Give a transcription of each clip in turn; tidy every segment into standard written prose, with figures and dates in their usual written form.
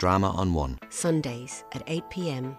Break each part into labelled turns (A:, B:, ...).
A: Drama on One.
B: Sundays at 8 p.m.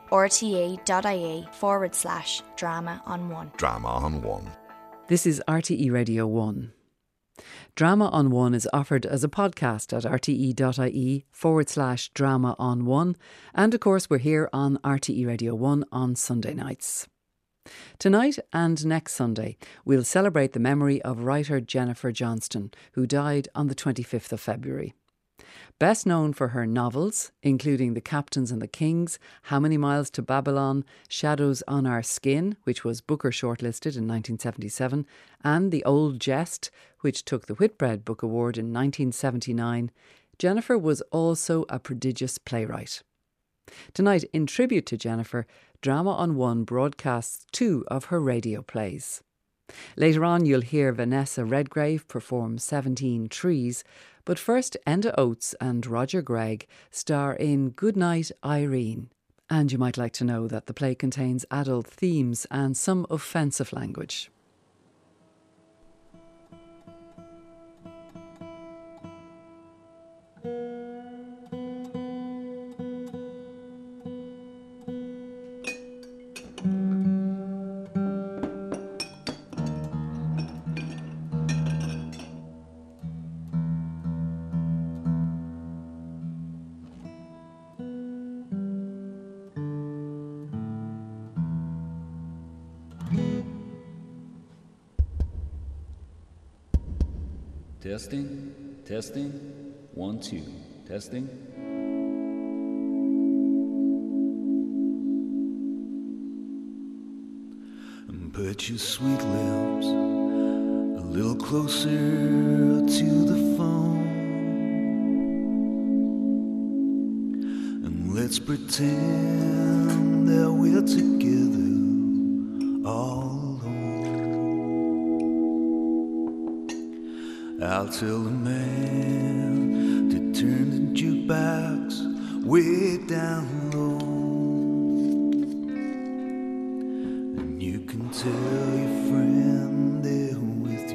C: rte.ie/drama on one.
D: Drama on One.
E: This is RTE Radio 1. Drama on One is offered as a podcast at rte.ie/drama on one. And of course, we're here on RTE Radio 1 on Sunday nights. Tonight and next Sunday, we'll celebrate the memory of writer Jennifer Johnston, who died on the 25th of February. Best known for her novels, including The Captains and the Kings, How Many Miles to Babylon, Shadows on Our Skin, which was Booker shortlisted in 1977, and The Old Jest, which took the Whitbread Book Award in 1979, Jennifer was also a prodigious playwright. Tonight, in tribute to Jennifer, Drama on One broadcasts 2 of her radio plays. Later on, you'll hear Vanessa Redgrave perform 17 Trees, but first Enda Oates and Roger Gregg star in Goodnight, Irene. And you might like to know that the play contains adult themes and some offensive language.
F: Testing. 1, 2. Testing.
G: And put your sweet lips a little closer to the phone, and let's pretend that we're together all alone. I'll tell the man to turn the jukebox way down low, and you can tell your friend they're with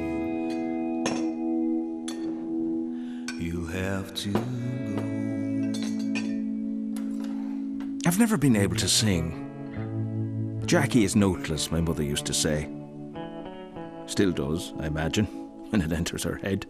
G: you. You'll have to go.
H: I've never been able to sing. Jackie is noteless, my mother used to say. Still does, I imagine, when it enters her head.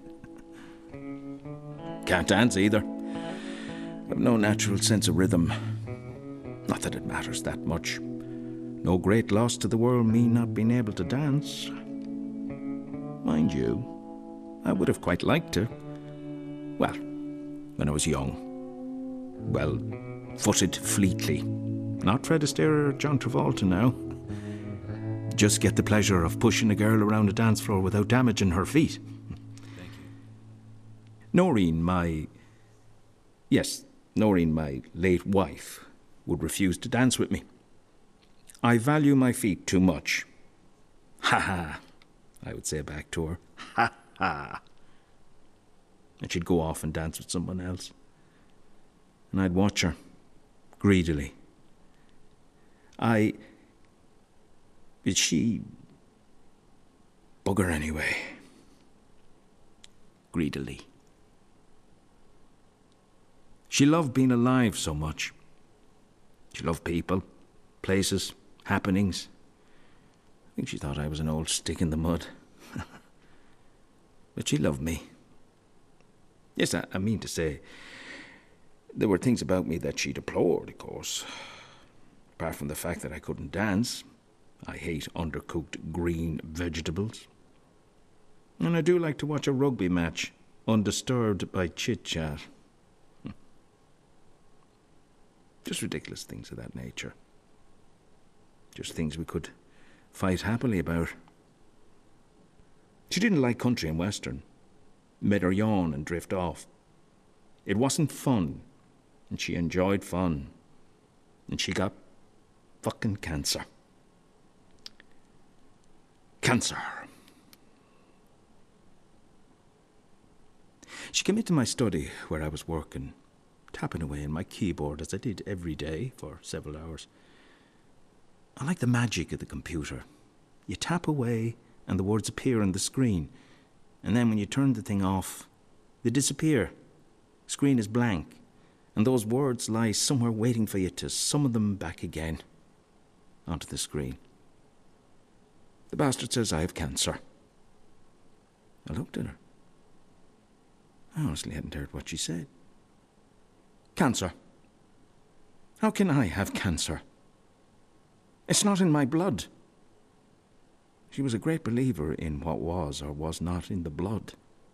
H: Can't dance either. I've no natural sense of rhythm. Not that it matters that much. No great loss to the world, me not being able to dance. Mind you, I would have quite liked to. Well, when I was young. Well, footed fleetly. Not Fred Astaire or John Travolta now. Just get the pleasure of pushing a girl around a dance floor without damaging her feet.
F: Thank you.
H: Noreen, my late wife, would refuse to dance with me. I value my feet too much. Ha ha, I would say back to her. Ha ha. And she'd go off and dance with someone else. And I'd watch her, greedily. Is she... bugger anyway. Greedily. She loved being alive so much. She loved people, places, happenings. I think she thought I was an old stick in the mud. But she loved me. Yes, I mean to say, there were things about me that she deplored, of course. Apart from the fact that I couldn't dance. I hate undercooked green vegetables. And I do like to watch a rugby match, undisturbed by chit-chat. Just ridiculous things of that nature. Just things we could fight happily about. She didn't like country and western. Made her yawn and drift off. It wasn't fun, and she enjoyed fun. And she got fucking cancer. Cancer. She came into my study where I was working, tapping away on my keyboard as I did every day for several hours. I like the magic of the computer. You tap away and the words appear on the screen, and then when you turn the thing off, they disappear. Screen is blank, And those words lie somewhere waiting for you to summon them back again onto the screen. The bastard says I have cancer. I looked at her. I honestly hadn't heard what she said. Cancer. How can I have cancer? It's not in my blood. She was a great believer in what was or was not in the blood.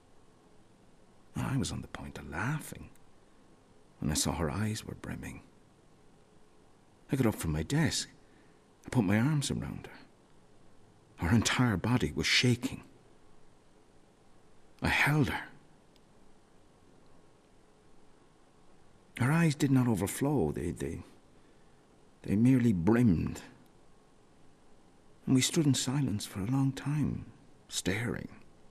H: I was on the point of laughing when I saw her eyes were brimming. I got up from my desk. I put my arms around her. Her entire body was shaking. I held her. Her eyes did not overflow. They merely brimmed. And we stood in silence for a long time, staring.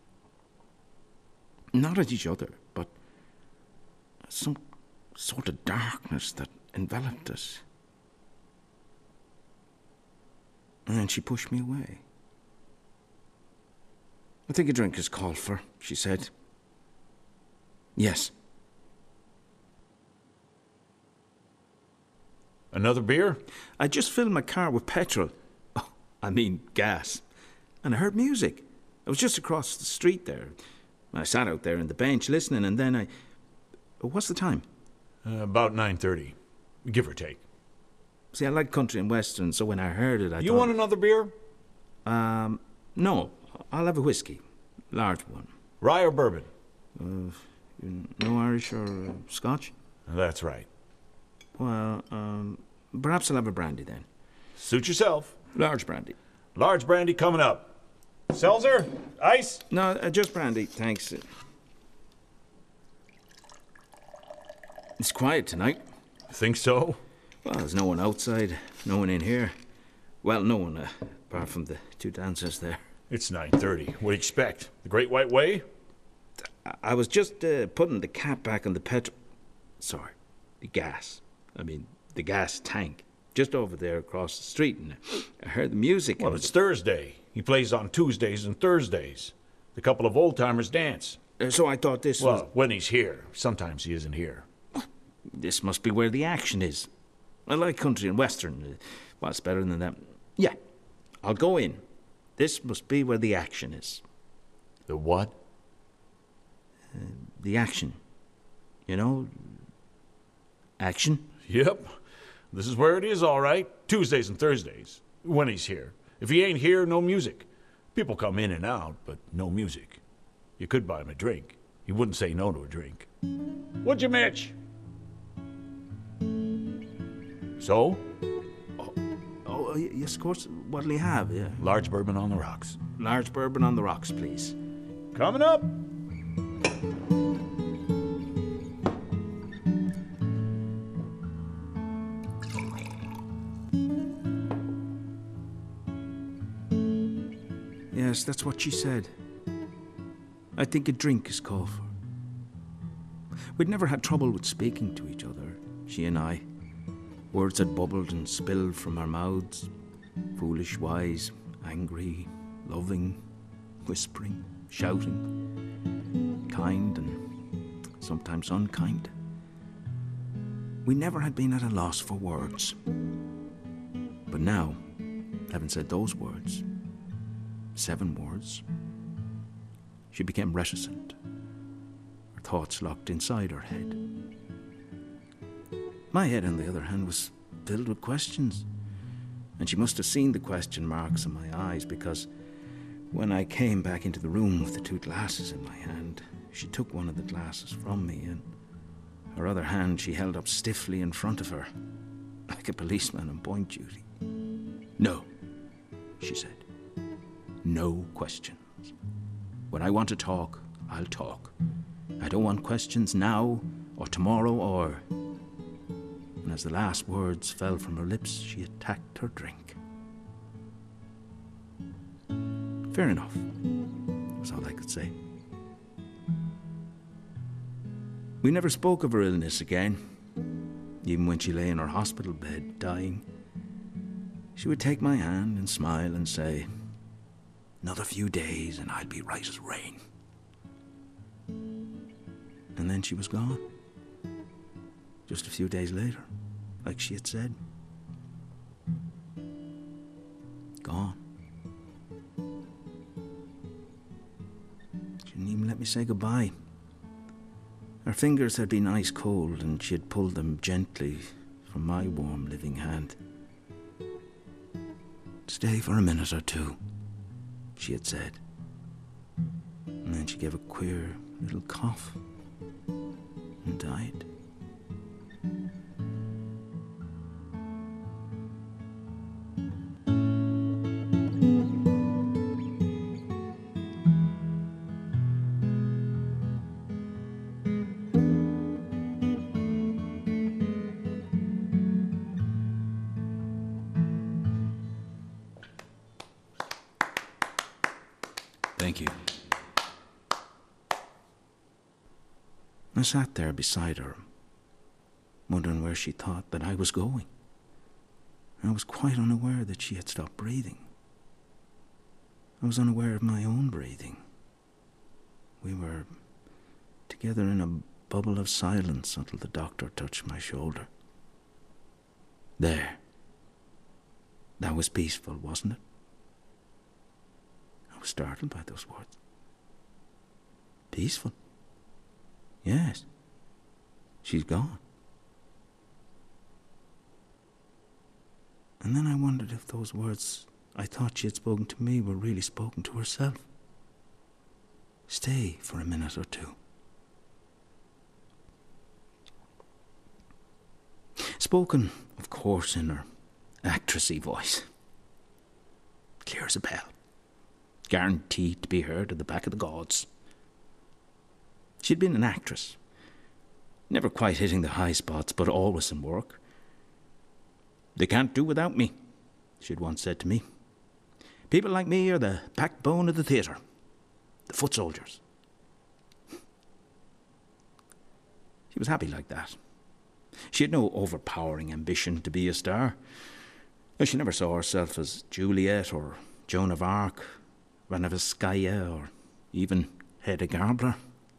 H: Not at each other, but at some sort of darkness that enveloped us. And then she pushed me away. I think a drink is called for, she said. Yes.
A: Another beer?
H: I just filled my car with petrol. Oh, I mean gas. And I heard music. I was just across the street there. I sat out there on the bench listening, and then What's the time?
A: About 9:30, give or take.
H: See, I like country and western, so when I heard it, I
A: You
H: thought...
A: want another beer?
H: No. I'll have a whiskey. Large one.
A: Rye or bourbon?
H: No Irish or Scotch?
A: That's right.
H: Well, perhaps I'll have a brandy then.
A: Suit yourself.
H: Large brandy.
A: Large brandy coming up. Seltzer? Ice?
H: No, just brandy, thanks. It's quiet tonight.
A: Think so?
H: Well, there's no one outside, no one in here. Well, no one, apart from the two dancers there.
A: It's 9:30. What do you expect? The Great White Way?
H: I was just putting the cap back on the the gas. I mean, the gas tank. Just over there across the street, and I heard the music.
A: Well, it's Thursday. He plays on Tuesdays and Thursdays. The couple of old-timers dance.
H: So I thought this was...
A: Well, when he's here. Sometimes he isn't here.
H: This must be where the action is. I like country and western. What's better than that? Yeah, I'll go in. This must be where the action is.
A: The what?
H: The action. You know? Action?
A: Yep. This is where it is, all right. Tuesdays and Thursdays. When he's here. If he ain't here, no music. People come in and out, but no music. You could buy him a drink. He wouldn't say no to a drink. Would you, Mitch? So?
H: Oh, yes, of course. What'll he have? Yeah.
A: Large bourbon on the rocks.
H: Large bourbon on the rocks, please.
A: Coming up.
H: Yes, that's what she said. I think a drink is called for. We'd never had trouble with speaking to each other, she and I. Words had bubbled and spilled from our mouths. Foolish, wise, angry, loving, whispering, shouting, kind and sometimes unkind. We never had been at a loss for words. But now, having said those words, 7 words, she became reticent. Her thoughts locked inside her head. My head, on the other hand, was filled with questions. And she must have seen the question marks in my eyes, because when I came back into the room with the 2 glasses in my hand, she took one of the glasses from me, and her other hand she held up stiffly in front of her, like a policeman on point duty. No, she said. No questions. When I want to talk, I'll talk. I don't want questions now or tomorrow or... And as the last words fell from her lips, she attacked her drink. Fair enough, was all I could say. We never spoke of her illness again. Even when she lay in her hospital bed, dying, she would take my hand and smile and say, "Another few days and I'll be right as rain." And then she was gone. just a few days later, like she had said. Gone. She didn't even let me say goodbye. Her fingers had been ice cold, and she had pulled them gently from my warm living hand. Stay for a minute or two, she had said. And then she gave a queer little cough and died.
F: Thank you.
H: I sat there beside her, wondering where she thought that I was going. I was quite unaware that she had stopped breathing. I was unaware of my own breathing. We were together in a bubble of silence until the doctor touched my shoulder. There. That was peaceful, wasn't it? I was startled by those words. Peaceful? Yes. She's gone. And then I wondered if those words I thought she had spoken to me were really spoken to herself. Stay for a minute or two. Spoken, of course, in her actressy voice. Clear as a bell. Guaranteed to be heard at the back of the gods. She'd been an actress. Never quite hitting the high spots, but always in work. They can't do without me, she'd once said to me. People like me are the backbone of the theatre. The foot soldiers. She was happy like that. She had no overpowering ambition to be a star. She never saw herself as Juliet or Joan of Arc, Ranavskaya, or even Hedda Gabler.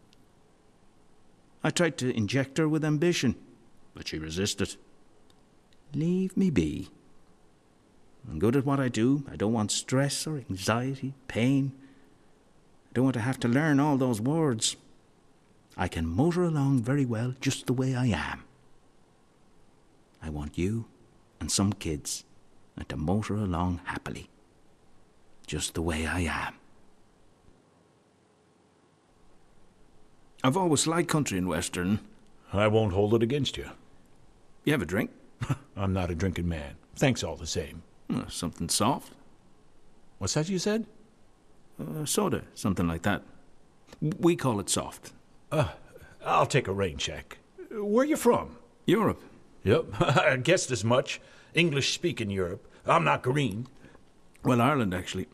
H: I tried to inject her with ambition, but she resisted. Leave me be. I'm good at what I do. I don't want stress or anxiety, pain. I don't want to have to learn all those words. I can motor along very well just the way I am. I want you and some kids and to motor along happily, just the way I am. I've always liked country and western.
A: I won't hold it against you.
H: You have a drink?
A: I'm not a drinking man. Thanks all the same.
H: Something soft?
A: What's that you said?
H: Soda, something like that. We call it soft.
A: I'll take a rain check. Where you from?
H: Europe.
A: Yep, I guessed as much. English-speaking Europe. I'm not green.
H: Well, Ireland, actually.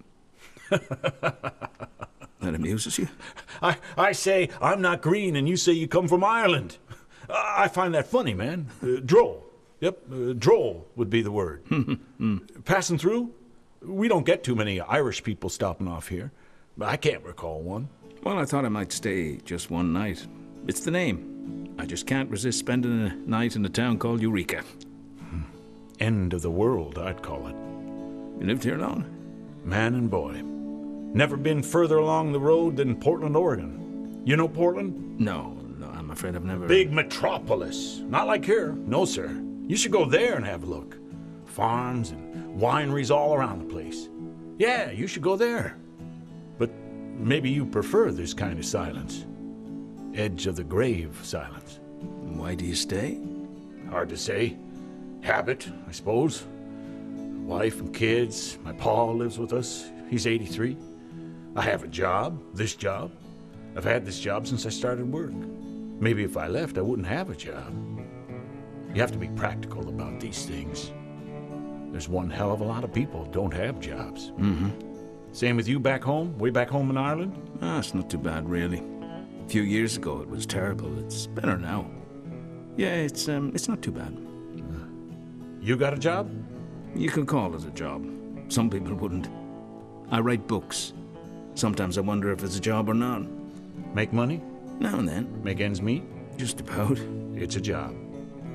H: That amuses you?
A: I say I'm not green and you say you come from Ireland. I find that funny, man. Droll. Yep, droll would be the word. Passing through? We don't get too many Irish people stopping off here. I can't recall one.
H: Well, I thought I might stay just one night. It's the name. I just can't resist spending a night in a town called Eureka.
A: End of the world, I'd call it.
H: You lived here long?
A: Man and boy. Never been further along the road than Portland, Oregon. You know Portland?
H: No, I'm afraid I've never...
A: Big metropolis. Not like here. No, sir. You should go there and have a look. Farms and wineries all around the place. Yeah, you should go there. But maybe you prefer this kind of silence. Edge of the grave silence.
H: Why do you stay?
A: Hard to say. Habit, I suppose. Wife and kids. My pa lives with us. He's 83. I have a job, this job. I've had this job since I started work. Maybe if I left, I wouldn't have a job. You have to be practical about these things. There's one hell of a lot of people who don't have jobs. Same with you back home, way back home in Ireland?
H: It's not too bad, really. A few years ago, it was terrible. It's better now. Yeah, it's not too bad.
A: You got a job?
H: You can call it a job. Some people wouldn't. I write books. Sometimes I wonder if it's a job or not.
A: Make money?
H: Now and then.
A: Make ends meet?
H: Just about.
A: It's a job.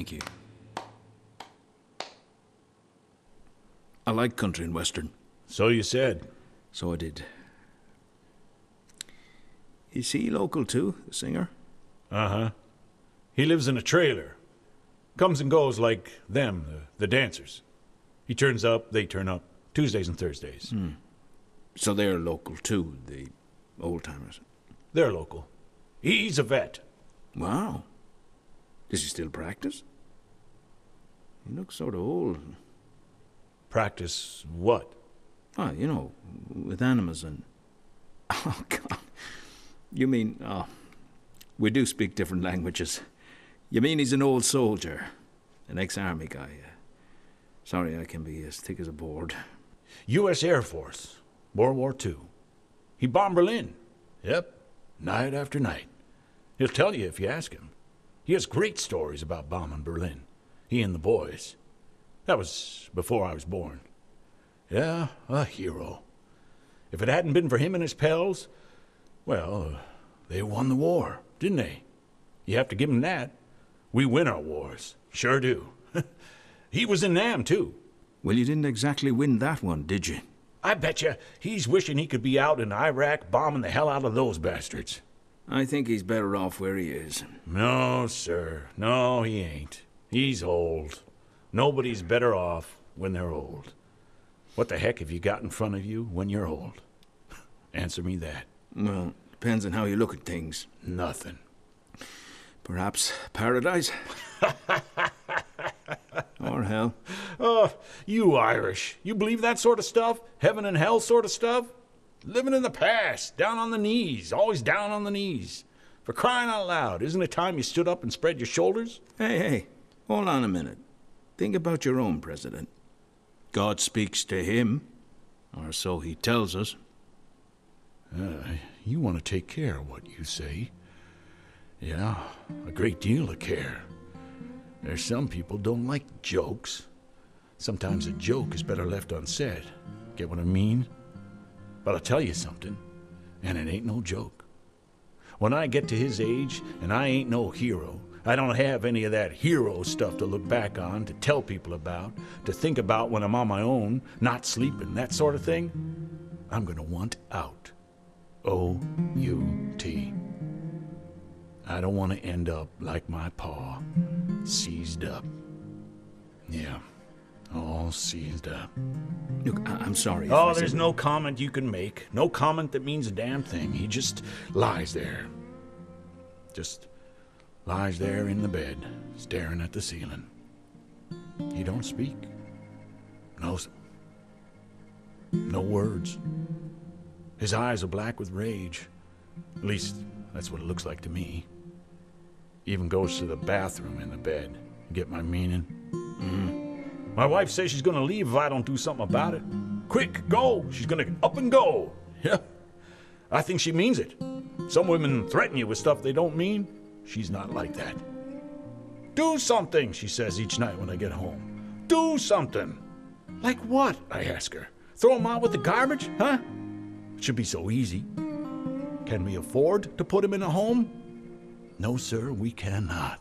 H: Thank you. I like country and western.
A: So you said.
H: So I did. Is he local too, the singer?
A: Uh-huh. He lives in a trailer. Comes and goes like them, the dancers. He turns up, they turn up, Tuesdays and Thursdays.
H: So they're local too, the old-timers?
A: They're local. He's a vet.
H: Wow. Does he still practice? He looks sort of old.
A: Practice what?
H: Oh, you know, with animals and... Oh, God. You mean... Oh, we do speak different languages. You mean he's an old soldier? An ex-army guy? Sorry, I can be as thick as a board.
A: U.S. Air Force. World War II. He bombed Berlin. Yep. Night after night. He'll tell you if you ask him. He has great stories about bombing Berlin. He and the boys. That was before I was born. Yeah, a hero. If it hadn't been for him and his pals, well, they won the war, didn't they? You have to give him that. We win our wars. Sure do. He was in Nam, too.
H: Well, you didn't exactly win that one, did you?
A: I bet you he's wishing he could be out in Iraq bombing the hell out of those bastards.
H: I think he's better off where he is.
A: No, sir. No, he ain't. He's old. Nobody's better off when they're old. What the heck have you got in front of you when you're old? Answer me that.
H: Well, depends on how you look at things.
A: Nothing.
H: Perhaps paradise? Or hell?
A: Oh, you Irish. You believe that sort of stuff? Heaven and hell sort of stuff? Living in the past, down on the knees, always down on the knees. For crying out loud, isn't it time you stood up and spread your shoulders?
H: Hey, hold on a minute. Think about your own president. God speaks to him, or so he tells us.
A: You want to take care of what you say. Yeah, a great deal of care. There's some people don't like jokes. Sometimes a joke is better left unsaid. Get what I mean? But I'll tell you something, and it ain't no joke. When I get to his age, and I ain't no hero, I don't have any of that hero stuff to look back on, to tell people about, to think about when I'm on my own, not sleeping, that sort of thing, I'm gonna want out. O-U-T. I don't want to end up like my pa, seized up. Yeah, all seized up.
H: Look, I'm sorry.
A: Oh, there's no comment you can make. No comment that means a damn thing. He just lies there. Just lies there in the bed, staring at the ceiling. He don't speak. No words. His eyes are black with rage. At least, that's what it looks like to me. Even goes to the bathroom in the bed. Get my meaning? My wife says she's gonna leave if I don't do something about it. Quick, go! She's gonna up and go. Yeah. I think she means it. Some women threaten you with stuff they don't mean. She's not like that. Do something, she says each night when I get home. Do something. Like what? I ask her. Throw him out with the garbage, huh? It should be so easy. Can we afford to put him in a home? No, sir, we cannot.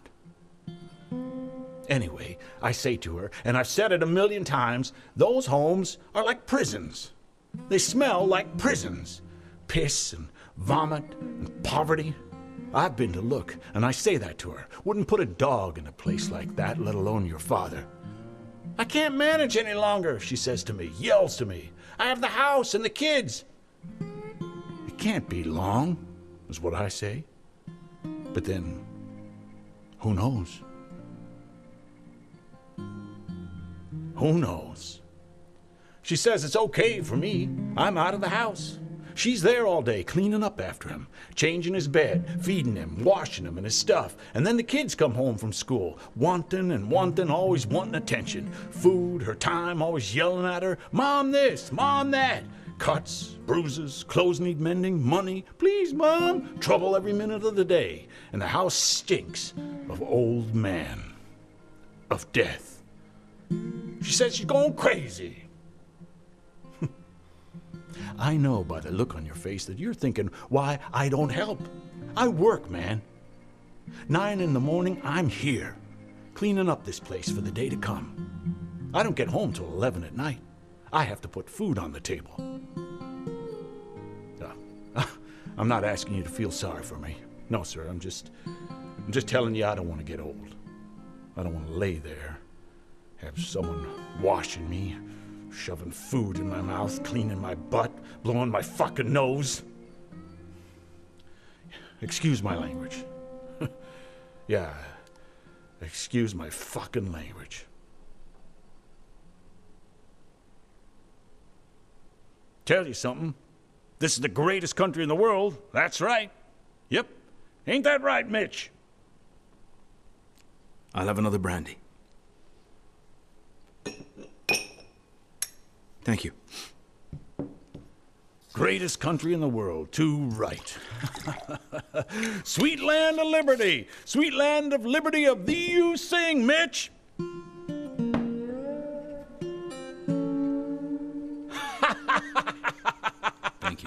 A: Anyway, I say to her, and I've said it 1,000,000 times, those homes are like prisons. They smell like prisons. Piss and vomit and poverty. I've been to look, and I say that to her. Wouldn't put a dog in a place like that, let alone your father. I can't manage any longer, she says to me, yells to me. I have the house and the kids. It can't be long, is what I say. But then, who knows? Who knows? She says it's okay for me. I'm out of the house. She's there all day, cleaning up after him, changing his bed, feeding him, washing him and his stuff. And then the kids come home from school, wanting and wanting, always wanting attention. Food, her time, always yelling at her, Mom this, Mom that. Cuts, bruises, clothes need mending, money, please, Mom. Trouble every minute of the day. And the house stinks of old man, of death. She says she's going crazy. I know by the look on your face that you're thinking why I don't help. I work, man. 9 in the morning, I'm here. cleaning up this place for the day to come. I don't get home till 11 at night. I have to put food on the table. I'm not asking you to feel sorry for me. No, sir, I'm just telling you I don't want to get old. I don't want to lay there, have someone washing me, shoving food in my mouth, cleaning my butt, blowing my fucking nose. Excuse my language. Yeah, excuse my fucking language. Tell you something. This is the greatest country in the world. That's right. Yep. Ain't that right, Mitch?
H: I'll have another brandy. Thank you.
A: Greatest country in the world, too right. Sweet land of liberty. Sweet land of liberty of thee you sing, Mitch.
F: Thank you.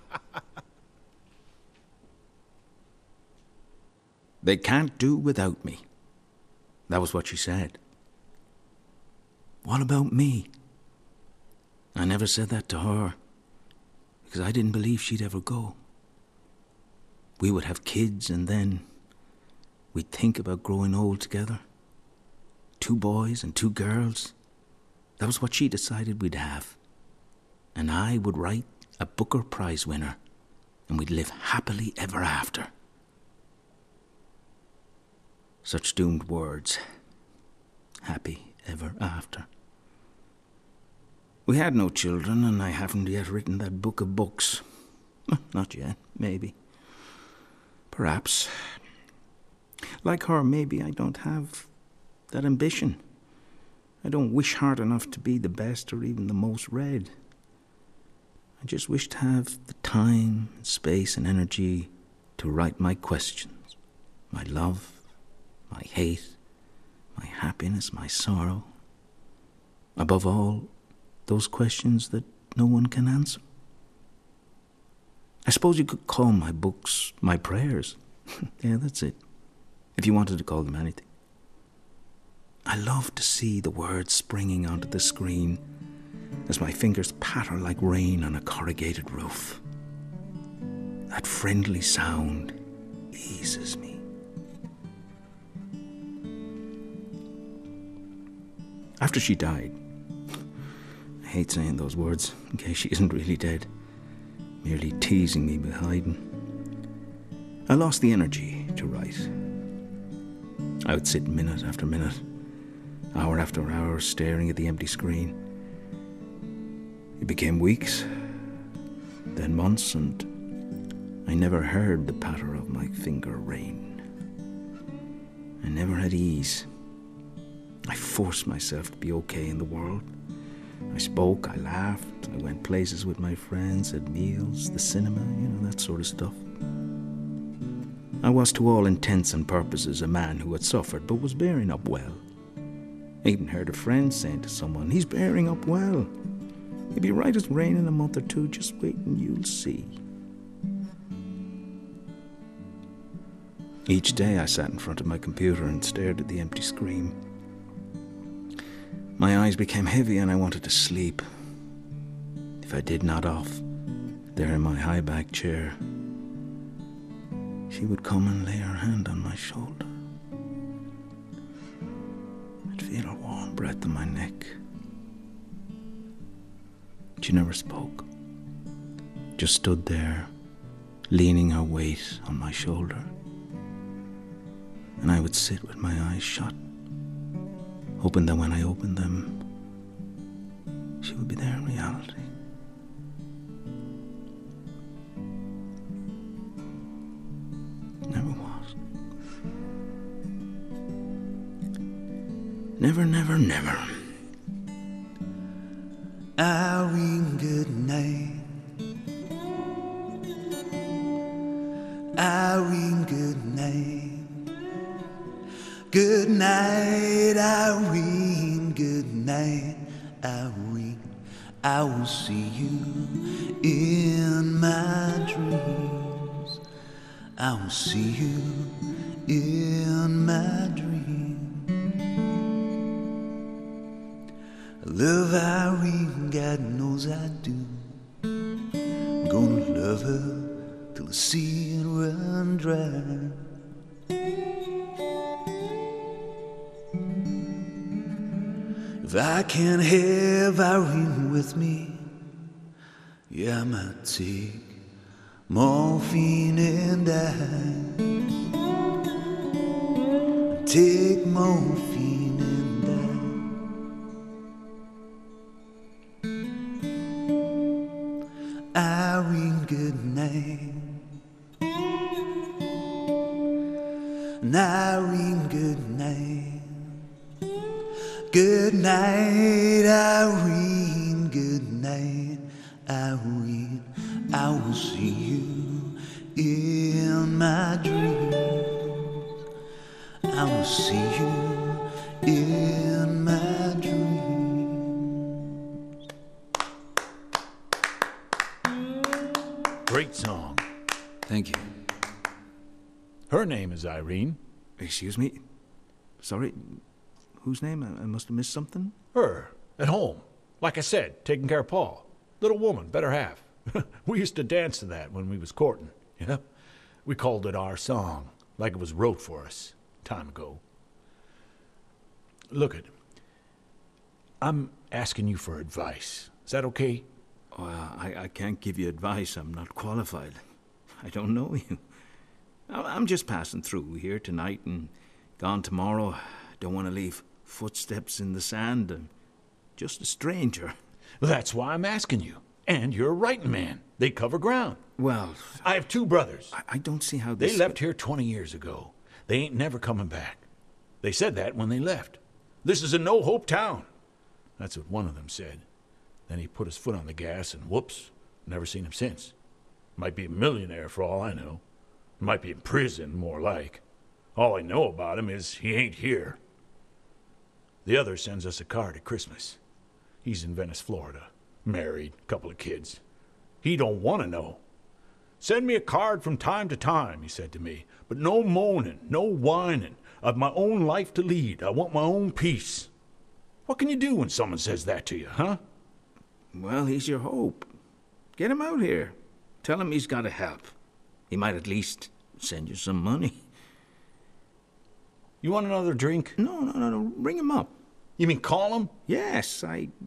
H: They can't do without me. That was what she said. What about me? I never said that to her, because I didn't believe she'd ever go. We would have kids, and then we'd think about growing old together. 2 boys and 2 girls. That was what she decided we'd have. And I would write a Booker Prize winner, and we'd live happily ever after. Such doomed words. Happy ever after. We had no children, and I haven't yet written that book of books. Not yet, maybe. Perhaps. Like her, maybe I don't have that ambition. I don't wish hard enough to be the best or even the most read. I just wish to have the time, space, and energy to write my questions, my love, my hate, my happiness, my sorrow. Above all, those questions that no one can answer. I suppose you could call my books my prayers. Yeah, that's it. If you wanted to call them anything. I love to see the words springing onto the screen as my fingers patter like rain on a corrugated roof. That friendly sound eases me. After she died, I hate saying those words in case she isn't really dead, merely teasing me by hiding. I lost the energy to write. I would sit minute after minute, hour after hour, staring at the empty screen. It became weeks, then months, and I never heard the patter of my finger rain. I never had ease. I forced myself to be okay in the world. I spoke, I laughed, I went places with my friends, had meals, the cinema, that sort of stuff. I was to all intents and purposes a man who had suffered but was bearing up well. I even heard a friend saying to someone, "He's bearing up well. He'll be right as rain in a month or 2, just wait and you'll see." Each day I sat in front of my computer and stared at the empty screen. My eyes became heavy and I wanted to sleep. If I did nod off, there in my high-backed chair, she would come and lay her hand on my shoulder. I'd feel her warm breath on my neck. She never spoke, just stood there, leaning her weight on my shoulder. And I would sit with my eyes shut, hoping that when I opened them, she would be there in reality. Never was. Never, never, never.
G: Irene, good night. Irene, good night. Good night, Irene, good night, Irene. I will see you in my dreams. I will see you in my dreams. Love Irene, God knows I do. I'm gonna love her till the sea run dry. If I can't have Irene with me, yeah, I might take morphine and die. Take morphine and die. Irene, good night. And Irene, good night. Good night, Irene. Good night, Irene. I will see you in my dreams. I will see you in my dreams.
A: Great song.
H: Thank you.
A: Her name is Irene.
H: Excuse me? Sorry, whose name? I must have missed something.
A: Her, at home. Like I said, taking care of Paul. Little woman, better half. We used to dance to that when we was courting. Yeah? We called it our song, like it was wrote for us, time ago. Look it, I'm asking you for advice. Is that okay?
H: Well, I can't give you advice. I'm not qualified. I don't know you. I'm just passing through here tonight and gone tomorrow. Don't want to leave footsteps in the sand. I'm just a stranger.
A: Well, that's why I'm asking you. And you're a writing man. They cover ground.
H: Well,
A: I have two brothers.
H: I don't see how
A: They
H: this...
A: left here 20 years ago. They ain't never coming back. They said that when they left. This is a no-hope town. That's what one of them said. Then he put his foot on the gas and whoops, never seen him since. Might be a millionaire for all I know. Might be in prison, more like. All I know about him is he ain't here. The other sends us a card at Christmas. He's in Venice, Florida. Married, couple of kids. He don't want to know. Send me a card from time to time, he said to me. But no moaning, no whining. I've my own life to lead. I want my own peace. What can you do when someone says that to you, huh?
H: Well, he's your hope. Get him out here. Tell him he's got to help. He might at least send you some money.
A: You want another drink?
H: No. Ring him up.
A: You mean call him?
H: Yes.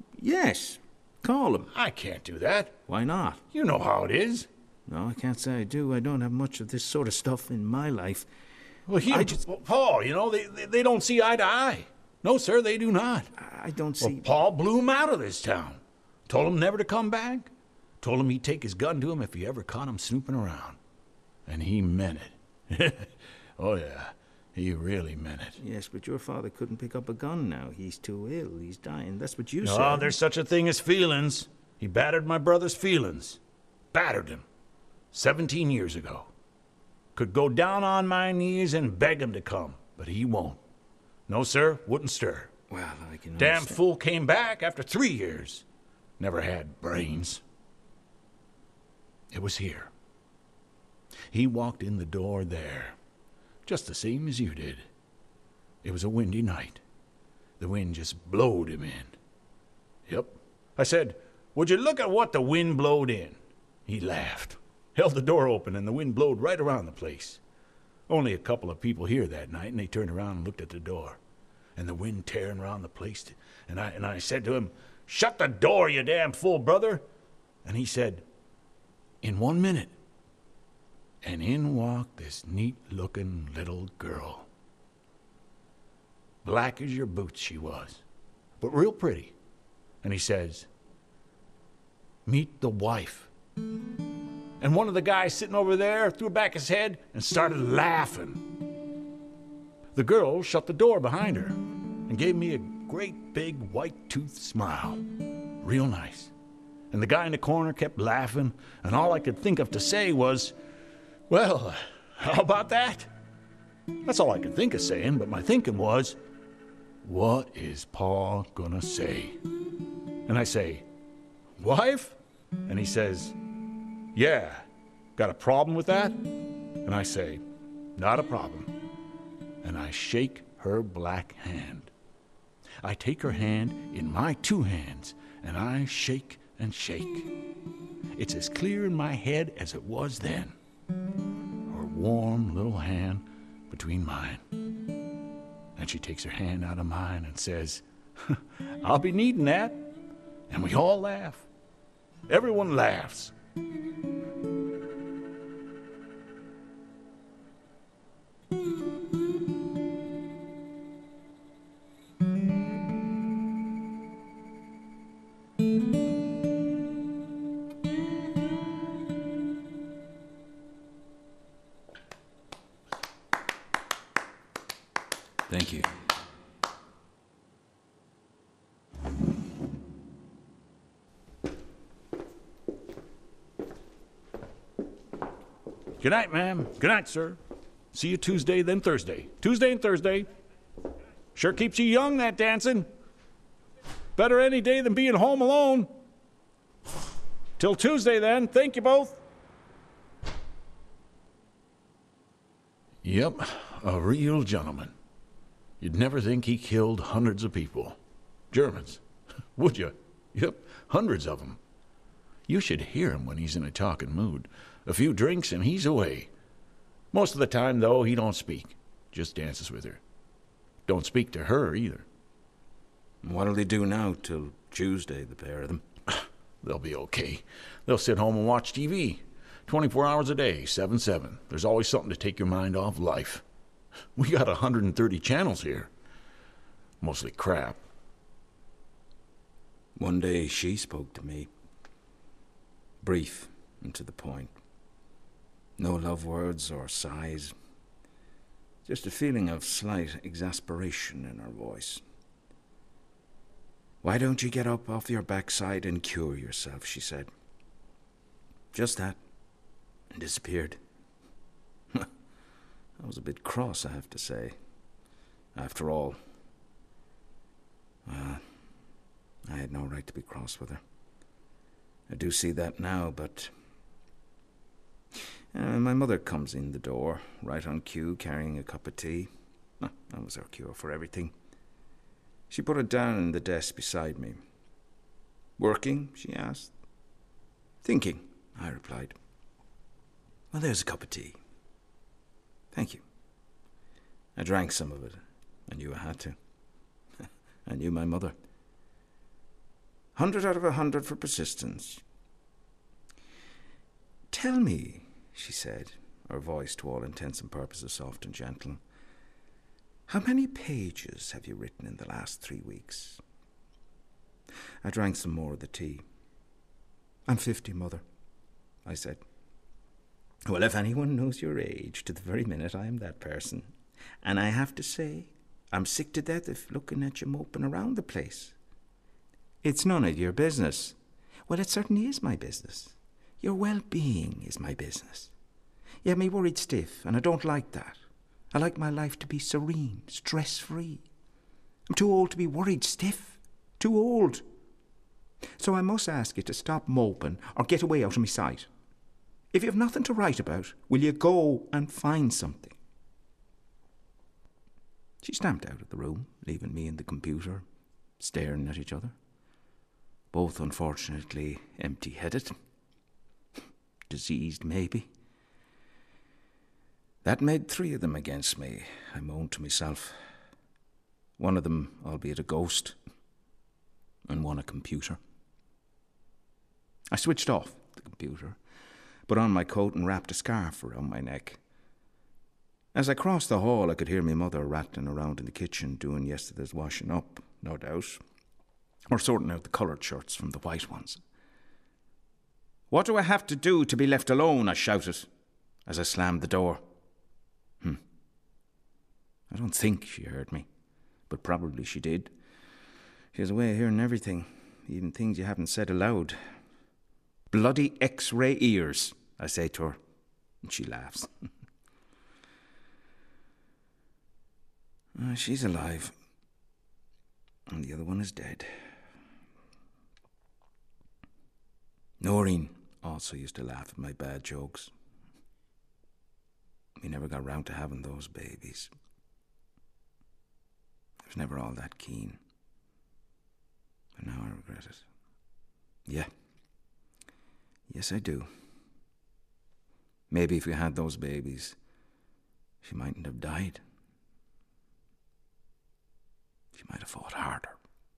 H: Call him.
A: I can't do that.
H: Why not?
A: You know how it is.
H: No, I can't say I do. I don't have much of this sort of stuff in my life.
A: Well, Paul, you know, they don't see eye to eye. No, sir, they do not.
H: I don't see...
A: Well, Paul blew him out of this town. Told him never to come back. Told him he'd take his gun to him if he ever caught him snooping around. And he meant it. Oh, yeah. He really meant it.
H: Yes, but your father couldn't pick up a gun now. He's too ill. He's dying. That's what you said.
A: Oh, there's such a thing as feelings. He battered my brother's feelings. Battered him. 17 years ago. Could go down on my knees and beg him to come, but he won't. No, sir, wouldn't stir.
H: Well, I can
A: Damn
H: understand.
A: fool came back after 3 years. Never had brains. It was here. He walked in the door there, just the same as you did. It was a windy night. The wind just blowed him in. Yep. I said, would you look at what the wind blowed in? He laughed. Held the door open and the wind blowed right around the place. Only a couple of people here that night, and they turned around and looked at the door. And the wind tearing around the place. And I said to him, shut the door, you damn fool, brother. And he said, in 1 minute. And in walked this neat-looking little girl. Black as your boots she was, but real pretty. And he says, meet the wife. And one of the guys sitting over there threw back his head and started laughing. The girl shut the door behind her and gave me a great big white-toothed smile. Real nice. And the guy in the corner kept laughing, and all I could think of to say was, well, how about that? That's all I could think of saying, but my thinking was, what is Paul gonna say? And I say, wife? And he says, yeah, got a problem with that? And I say, not a problem. And I shake her black hand. I take her hand in my two hands, and I shake and shake. It's as clear in my head as it was then. Her warm little hand between mine. And she takes her hand out of mine and says, I'll be needing that. And we all laugh. Everyone laughs.
F: Thank you.
A: Good night, ma'am. Good night, sir. See you Tuesday, then Thursday. Tuesday and Thursday. Sure keeps you young, that dancing. Better any day than being home alone. Till Tuesday, then. Thank you both. Yep, a real gentleman. You'd never think he killed hundreds of people. Germans. Would you? Yep, hundreds of them. You should hear him when he's in a talking mood. A few drinks and he's away. Most of the time, though, he don't speak. Just dances with her. Don't speak to her, either.
H: What'll they do now till Tuesday, the pair of them?
A: They'll be okay. They'll sit home and watch TV. 24 hours a day, 7/7. There's always something to take your mind off life. We got 130 channels here. Mostly crap.
H: One day she spoke to me. Brief and to the point. No love words or sighs. Just a feeling of slight exasperation in her voice. Why don't you get up off your backside and cure yourself, she said. Just that. And disappeared. I was a bit cross, I have to say. After all, I had no right to be cross with her. I do see that now, but my mother comes in the door, right on cue, carrying a cup of tea. That was her cure for everything. She put it down on the desk beside me. Working? She asked. Thinking, I replied. Well, there's a cup of tea. Thank you. I drank some of it. I knew I had to. I knew my mother. 100 out of 100 for persistence. Tell me, she said, her voice to all intents and purposes soft and gentle, how many pages have you written in the last 3 weeks? I drank some more of the tea. I'm 50, Mother, I said. Well, if anyone knows your age, to the very minute I am that person. And I have to say, I'm sick to death of looking at you moping around the place. It's none of your business. Well, it certainly is my business. Your well-being is my business. You have me worried stiff, and I don't like that. I like my life to be serene, stress-free. I'm too old to be worried stiff. Too old. So I must ask you to stop moping or get away out of my sight. If you have nothing to write about, will you go and find something? She stamped out of the room, leaving me and the computer, staring at each other. Both, unfortunately, empty-headed. Diseased, maybe. That made 3 of them against me, I moaned to myself. One of them, albeit a ghost, and one a computer. I switched off the computer, put on my coat and wrapped a scarf around my neck. As I crossed the hall, I could hear my mother rattling around in the kitchen, doing yesterday's washing up, no doubt, or sorting out the coloured shirts from the white ones. What do I have to do to be left alone? I shouted as I slammed the door. I don't think she heard me, but probably she did. She has a way of hearing everything, even things you haven't said aloud. Bloody X-ray ears, I say to her, and she laughs. She's alive, and the other one is dead. Noreen also used to laugh at my bad jokes. We never got round to having those babies. I was never all that keen. And now I regret it. Yeah. Yes, I do. Maybe if we had those babies, she mightn't have died. She might have fought harder.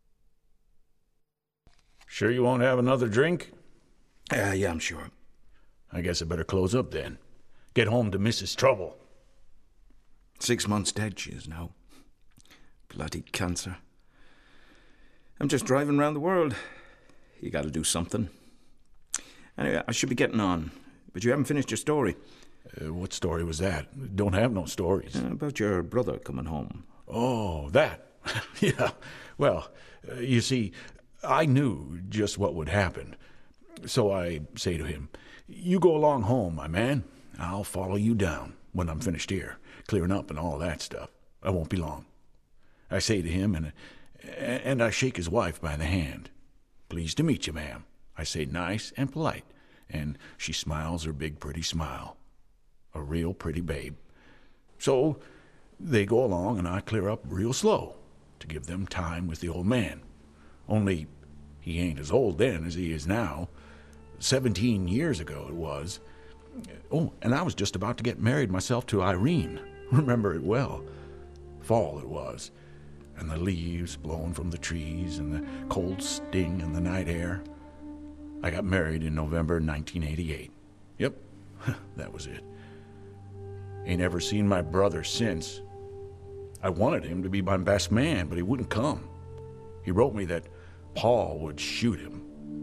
A: Sure you won't have another drink?
H: Yeah, I'm sure.
A: I guess I better close up then. Get home to Mrs. Trouble.
H: 6 months dead she is now. Bloody cancer. I'm just driving around the world. You gotta do something. Anyway, I should be getting on. But you haven't finished your story.
A: What story was that? Don't have no stories.
H: About your brother coming home.
A: Oh, that. Yeah. Well, you see, I knew just what would happen. So I say to him, "You go along home, my man. I'll follow you down when I'm finished here, clearing up and all that stuff. I won't be long." I say to him, and I shake his wife by the hand. "Pleased to meet you, ma'am." I say nice and polite, and she smiles her big pretty smile. A real pretty babe. So they go along, and I clear up real slow to give them time with the old man. Only he ain't as old then as he is now. 17 years ago it was. Oh, and I was just about to get married myself to Irene. Remember it well. Fall it was, and the leaves blowing from the trees and the cold sting in the night air. I got married in November 1988. Yep, that was it. Ain't ever seen my brother since. I wanted him to be my best man, but he wouldn't come. He wrote me that Paul would shoot him.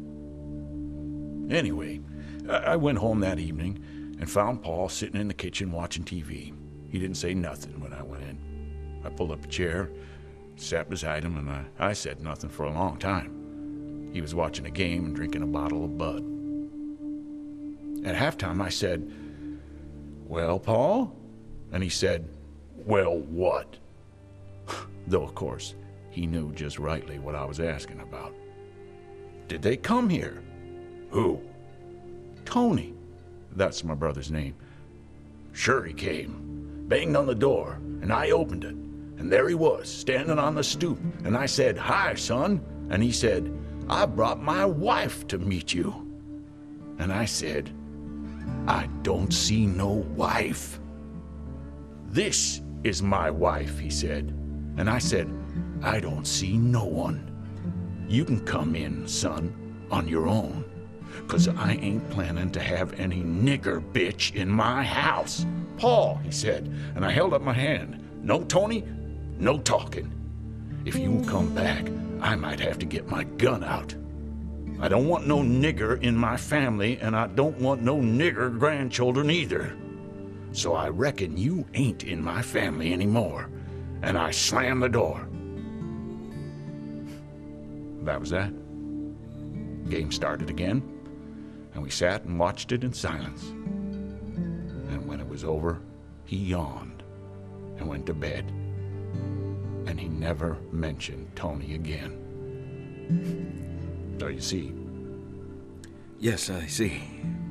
A: Anyway, I went home that evening and found Paul sitting in the kitchen watching TV. He didn't say nothing when I went in. I pulled up a chair, sat beside him, and I said nothing for a long time. He was watching a game and drinking a bottle of Bud. At halftime, I said, "Well, Paul?" And he said, "Well, what?" Though, of course, he knew just rightly what I was asking about. "Did they come here?" "Who?" "Tony. That's my brother's name." "Sure he came. Banged on the door, and I opened it. And there he was, standing on the stoop. And I said, 'Hi, son.' And he said, 'I brought my wife to meet you.' And I said, 'I don't see no wife.' 'This is my wife,' he said. And I said, 'I don't see no one. You can come in, son, on your own. 'Cause I ain't planning to have any nigger bitch in my house.' 'Paul,' he said, and I held up my hand. 'No, Tony, no talking. If you come back, I might have to get my gun out. I don't want no nigger in my family, and I don't want no nigger grandchildren either. So I reckon you ain't in my family anymore.' And I slammed the door. That was that. Game started again, and we sat and watched it in silence. And when it was over, he yawned and went to bed. And he never mentioned Tony again. So you see.
H: Yes, I see.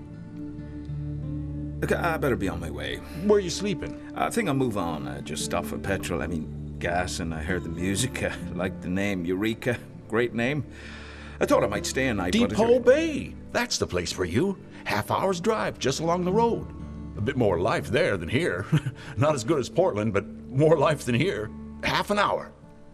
H: Look, I better be on my way.
A: Where are you sleeping?
H: I think I'll move on. I just stopped for petrol. Gas, and I heard the music. I liked the name, Eureka. Great name. I thought I might stay a night.
A: Depot Bay. That's the place for you. Half-hour's drive just along the road. A bit more life there than here. Not as good as Portland, but more life than here. Half an hour.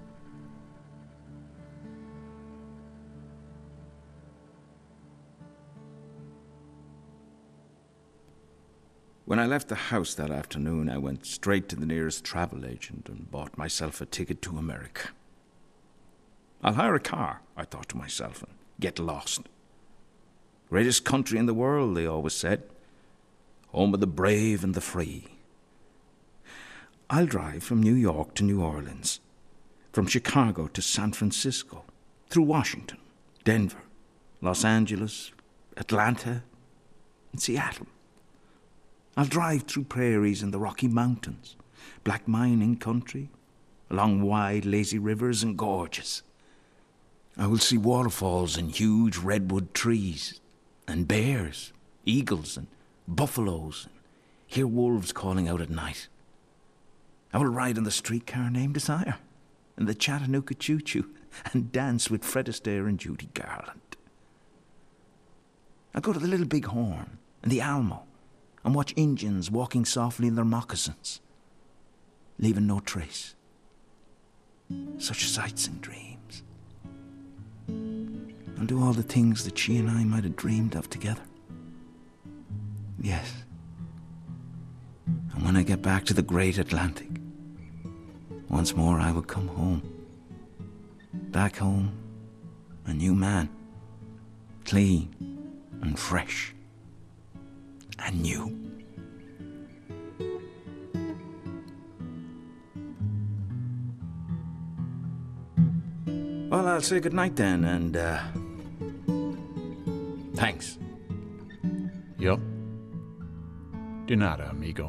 H: When I left the house that afternoon, I went straight to the nearest travel agent and bought myself a ticket to America. I'll hire a car, I thought to myself, and get lost. Greatest country in the world, they always said. Home of the brave and the free. I'll drive from New York to New Orleans, from Chicago to San Francisco, through Washington, Denver, Los Angeles, Atlanta, and Seattle. I'll drive through prairies and the Rocky Mountains, black mining country, along wide, lazy rivers and gorges. I will see waterfalls and huge redwood trees, and bears, eagles, and buffaloes, and hear wolves calling out at night. I will ride in the streetcar named Desire, and the Chattanooga Choo Choo and dance with Fred Astaire and Judy Garland. I'll go to the Little Big Horn and the Alamo and watch Indians walking softly in their moccasins, leaving no trace. Such sights and dreams. I'll do all the things that she and I might have dreamed of together. Yes. And when I get back to the great Atlantic, once more I will come home. Back home, a new man, clean and fresh and new. Well, I'll say goodnight then, and thanks.
A: Yup. De nada, amigo.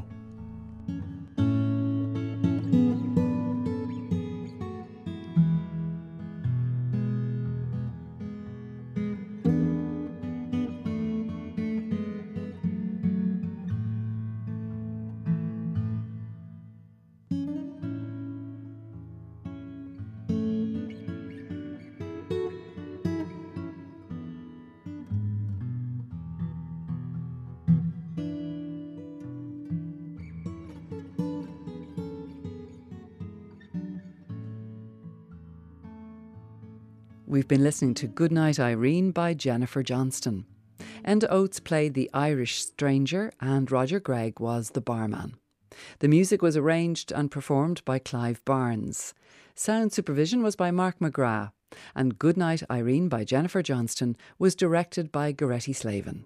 E: We've been listening to Goodnight Irene by Jennifer Johnston. Enda Oates played the Irish stranger and Roger Gregg was the barman. The music was arranged and performed by Clive Barnes. Sound supervision was by Mark McGrath, and Goodnight Irene by Jennifer Johnston was directed by Goretti Slavin.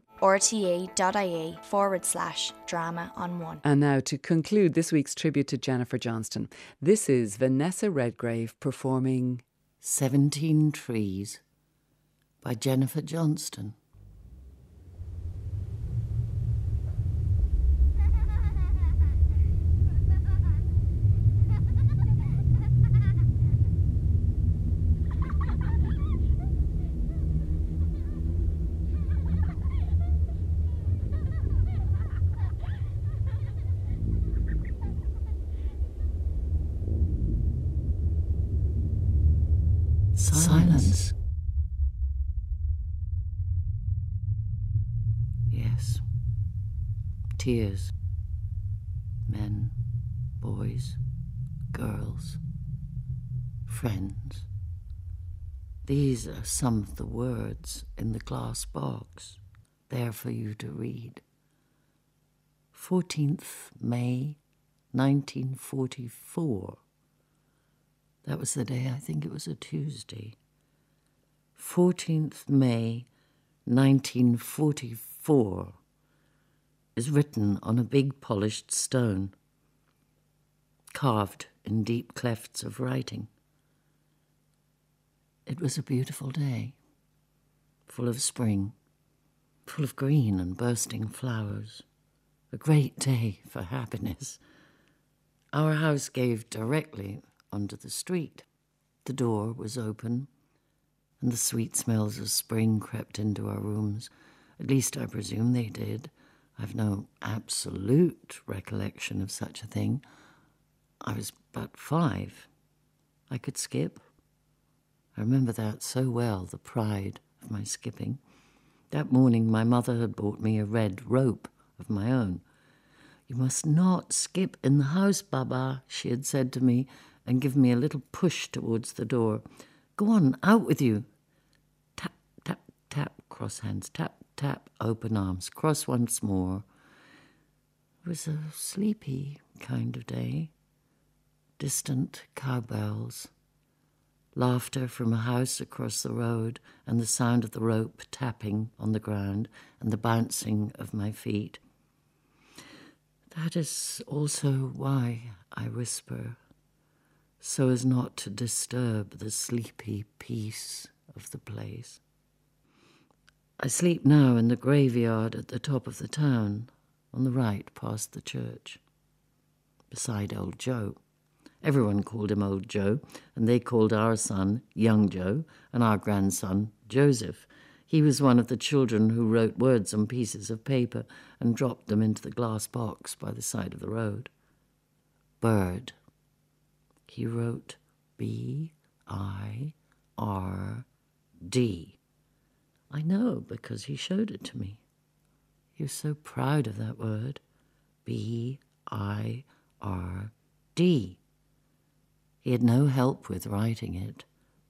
C: rte.ie/drama on one.
E: And now to conclude this week's tribute to Jennifer Johnston, this is Vanessa Redgrave performing
D: 17 Trees by Jennifer Johnston. Silence. Yes. Tears. Men, boys, girls, friends. These are some of the words in the glass box, there for you to read. 14th May, 1944. That was the day, I think it was a Tuesday. 14th May, 1944 is written on a big polished stone, carved in deep clefts of writing. It was a beautiful day, full of spring, full of green and bursting flowers. A great day for happiness. Our house gave directly onto the street. The door was open, and the sweet smells of spring crept into our rooms. At least I presume they did. I've no absolute recollection of such a thing. I was but 5. I could skip. I remember that so well, the pride of my skipping. That morning my mother had bought me a red rope of my own. "You must not skip in the house, Baba," she had said to me, and given me a little push towards the door. "Go on, out with you." Tap, tap, tap, cross hands, tap, tap, open arms, cross once more. It was a sleepy kind of day. Distant cowbells, laughter from a house across the road, and the sound of the rope tapping on the ground and the bouncing of my feet. That is also why I whisper, so as not to disturb the sleepy peace of the place. I sleep now in the graveyard at the top of the town, on the right past the church, beside Old Joe. Everyone called him Old Joe, and they called our son Young Joe and our grandson Joseph. He was one of the children who wrote words on pieces of paper and dropped them into the glass box by the side of the road. Bird. He wrote B-I-R-D. I know because he showed it to me. He was so proud of that word. B-I-R-D. He had no help with writing it.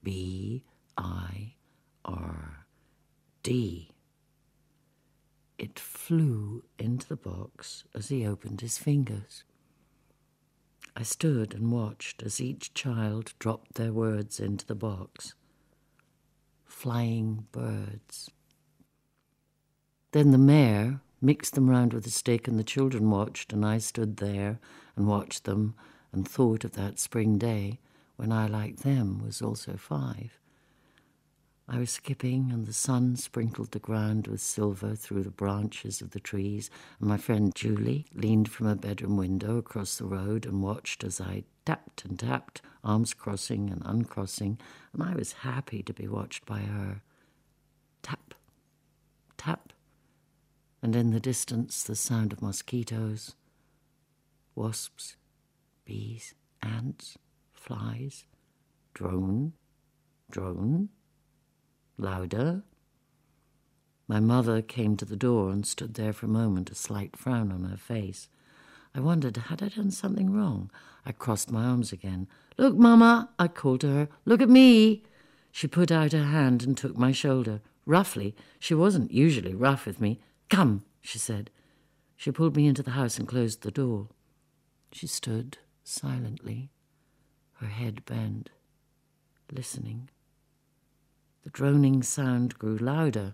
D: B-I-R-D. It flew into the box as he opened his fingers. I stood and watched as each child dropped their words into the box. Flying birds. Then the mayor mixed them round with a stick, and the children watched, and I stood there and watched them and thought of that spring day when I, like them, was also 5. I was skipping, and the sun sprinkled the ground with silver through the branches of the trees, and my friend Julie leaned from a bedroom window across the road and watched as I tapped and tapped, arms crossing and uncrossing, and I was happy to be watched by her. Tap, tap, and in the distance the sound of mosquitoes, wasps, bees, ants, flies, drone, drone, louder. My mother came to the door and stood there for a moment, a slight frown on her face. I wondered, had I done something wrong? I crossed my arms again. "Look, Mama," I called to her. "Look at me." She put out her hand and took my shoulder. Roughly, she wasn't usually rough with me. "Come," she said. She pulled me into the house and closed the door. She stood silently, her head bent, listening. The droning sound grew louder.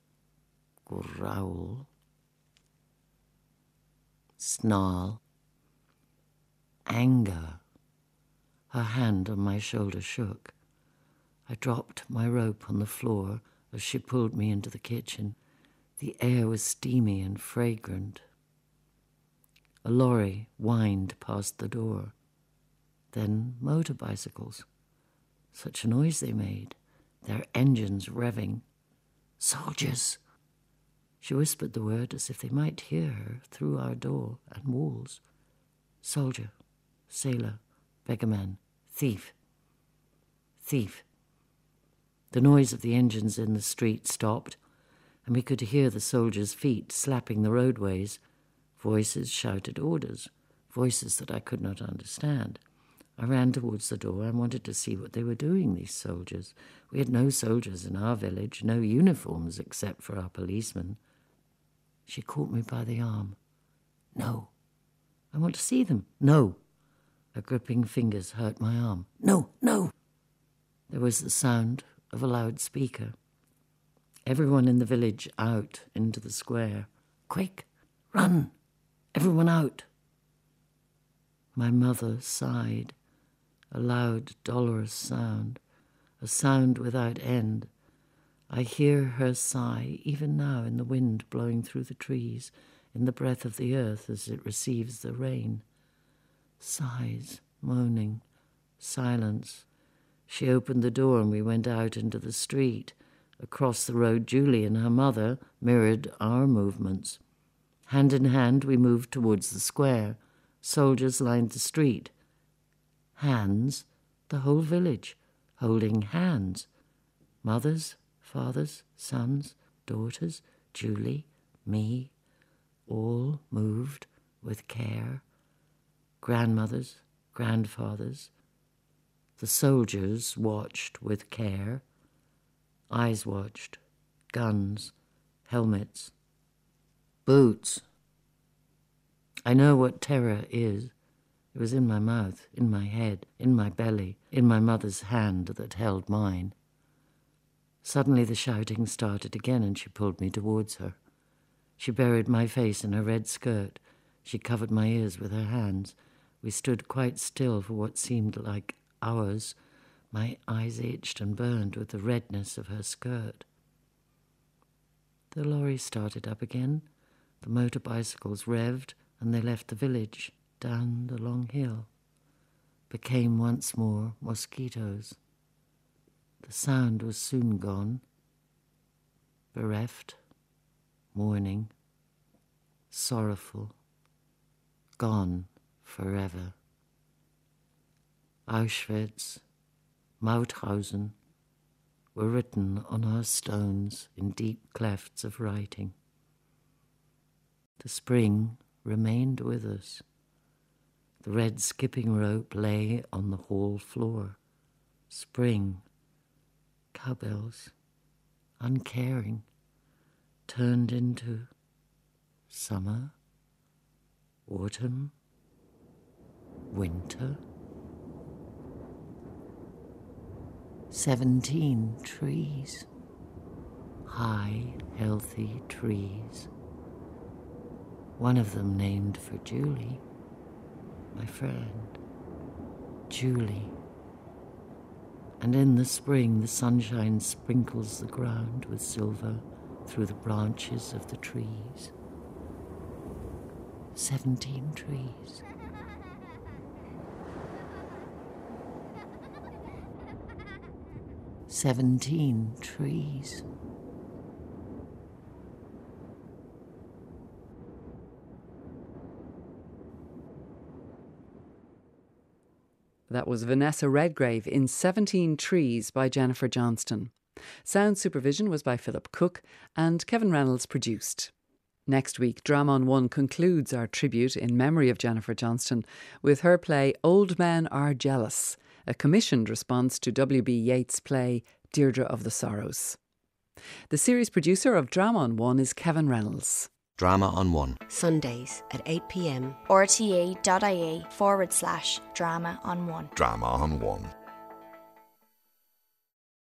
D: Growl. Snarl. Anger. Her hand on my shoulder shook. I dropped my rope on the floor as she pulled me into the kitchen. The air was steamy and fragrant. A lorry whined past the door. Then motor bicycles. Such a noise they made, their engines revving. "Soldiers!" She whispered the word as if they might hear her through our door and walls. Soldier, sailor, beggarman, thief. Thief. The noise of the engines in the street stopped, and we could hear the soldiers' feet slapping the roadways. Voices shouted orders, voices that I could not understand. I ran towards the door and wanted to see what they were doing, these soldiers. We had no soldiers in our village, no uniforms except for our policemen. She caught me by the arm. "No. I want to see them." "No." Her gripping fingers hurt my arm. "No, no." There was the sound of a loudspeaker. Everyone in the village out into the square. "Quick, run, everyone out." My mother sighed, a loud, dolorous sound, a sound without end. I hear her sigh even now in the wind blowing through the trees, in the breath of the earth as it receives the rain. Sighs, moaning, silence. She opened the door and we went out into the street. Across the road, Julie and her mother mirrored our movements. Hand in hand, we moved towards the square. Soldiers lined the street. Hands, the whole village, holding hands. Mothers, fathers, sons, daughters, Julie, me, all moved with care. Grandmothers, grandfathers. The soldiers watched with care. Eyes watched, guns, helmets, boots. I know what terror is. It was in my mouth, in my head, in my belly, in my mother's hand that held mine. Suddenly the shouting started again and she pulled me towards her. She buried my face in her red skirt. She covered my ears with her hands. We stood quite still for what seemed like hours. My eyes itched and burned with the redness of her skirt. The lorry started up again. The motor bicycles revved and they left the village down the long hill. Became once more mosquitoes. The sound was soon gone. Bereft, mourning, sorrowful, gone forever. Auschwitz Mauthausen were written on our stones in deep clefts of writing. The spring remained with us. The red skipping rope lay on the hall floor. Spring, cowbells, uncaring, turned into summer, autumn, winter. 17 trees, high, healthy trees. One of them named for Julie, my friend, Julie. And in the spring, the sunshine sprinkles the ground with silver through the branches of the trees. 17 trees. "17 trees.
E: That was Vanessa Redgrave in 17 Trees by Jennifer Johnston. Sound supervision was by Philip Cook, and Kevin Reynolds produced. Next week, Drama on One concludes our tribute in memory of Jennifer Johnston with her play Old Men Are Jealous, a commissioned response to W.B. Yeats' play Deirdre of the Sorrows. The series producer of Drama on One is Kevin Reynolds.
B: Drama on One. Sundays at 8 p.m.
C: rte.ie/drama on one.
I: Drama on One.